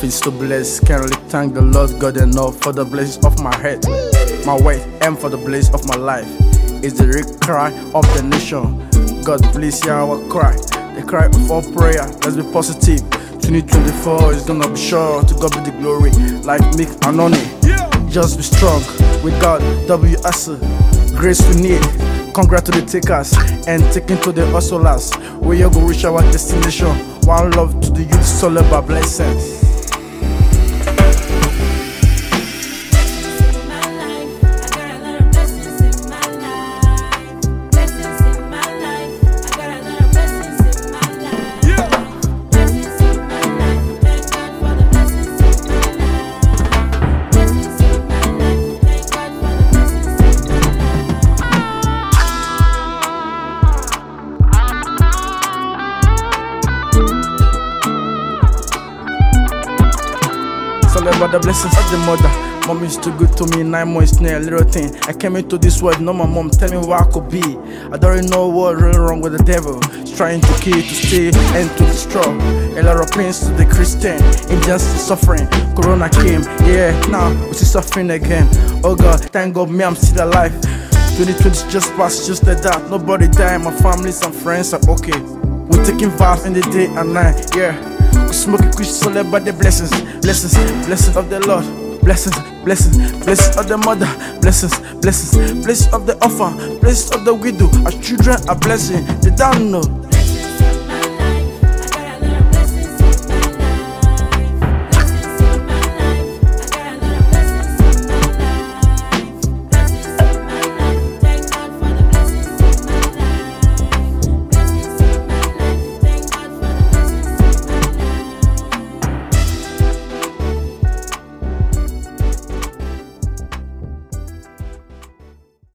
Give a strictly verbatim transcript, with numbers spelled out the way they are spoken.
Life is so blessed, can't really thank the Lord God enough for the blessings of my head, my weight, and for the blaze of my life. It's the real cry of the nation. God please hear our cry, the cry of our prayer. Let's be positive. twenty twenty-four is gonna be sure to God be the glory. Like Mick Anoni, just be strong with God. W S grace we need. Congrats to the takers and taking to the hustlers. We are gonna reach our destination. One love to the youth, so by blessings. It's all about the blessings of the mother. Mom is too good to me, nine months near a little thing. I came into this world, no my mom tell me where I could be. I don't really know what's really wrong with the devil. He's trying to kill, to steal, and to destroy. A lot of pains to the Christian, injustice, suffering. Corona came, yeah, now we see suffering again. Oh God, thank God me I'm still alive. twenty twenty just passed, just like that. Nobody died, my family, some friends are okay. We're taking vows in the day and night, yeah. We smoking kush, so let by the blessings, blessings, blessings of the Lord, blessings, blessings, blessings of the mother, blessings, blessings, blessings of the orphan, blessings of the widow. Our children are blessing. They don't know.